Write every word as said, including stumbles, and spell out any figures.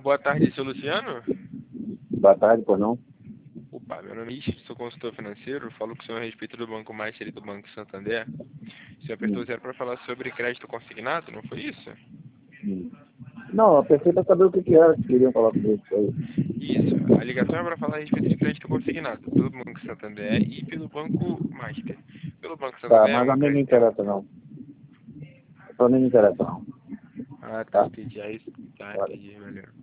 Boa tarde, seu Luciano. Boa tarde, por não? Opa, meu nome é Ish, sou consultor financeiro, falo com o senhor a respeito do Banco Master e do Banco Santander. O senhor apertou Hum. zero para falar sobre crédito consignado, não foi isso? Hum. Não, a pessoa para saber o que, que era que queriam falar comigo. Foi. Isso, a ligação é para falar a respeito de crédito consignado, pelo Banco Santander e pelo Banco Master. Pelo Banco Tá, Santander é mas a um mim não crédito... É um... interessa não. Pra mim não interessa não. Ah, tá, Tá? entendi. Aí, tá, Olha. entendi, valeu.